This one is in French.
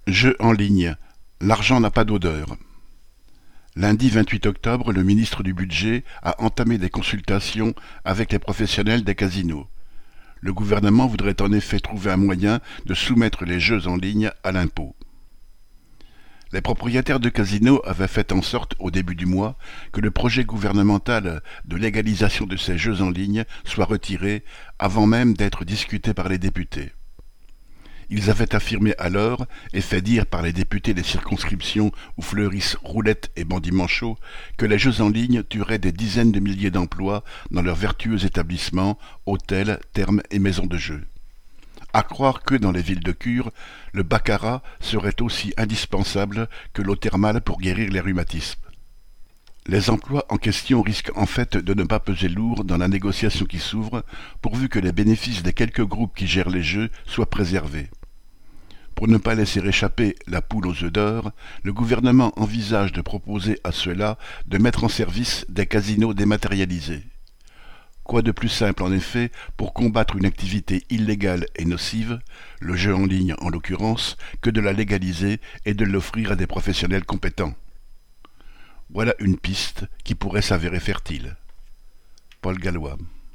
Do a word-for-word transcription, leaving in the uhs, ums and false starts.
Jeux en ligne. L'argent n'a pas d'odeur. Lundi vingt-huit octobre, le ministre du Budget a entamé des consultations avec les professionnels des casinos. Le gouvernement voudrait en effet trouver un moyen de soumettre les jeux en ligne à l'impôt. Les propriétaires de casinos avaient fait en sorte, au début du mois, que le projet gouvernemental de légalisation de ces jeux en ligne soit retiré avant même d'être discuté par les députés. Ils avaient affirmé alors, et fait dire par les députés des circonscriptions où fleurissent roulettes et bandits manchots, que les jeux en ligne tueraient des dizaines de milliers d'emplois dans leurs vertueux établissements, hôtels, thermes et maisons de jeux. À croire que, dans les villes de cure, le baccarat serait aussi indispensable que l'eau thermale pour guérir les rhumatismes. Les emplois en question risquent en fait de ne pas peser lourd dans la négociation qui s'ouvre, pourvu que les bénéfices des quelques groupes qui gèrent les jeux soient préservés. Pour ne pas laisser échapper la poule aux œufs d'or, le gouvernement envisage de proposer à ceux-là de mettre en service des casinos dématérialisés. Quoi de plus simple en effet pour combattre une activité illégale et nocive, le jeu en ligne en l'occurrence, que de la légaliser et de l'offrir à des professionnels compétents. Voilà une piste qui pourrait s'avérer fertile. Paul Gallois.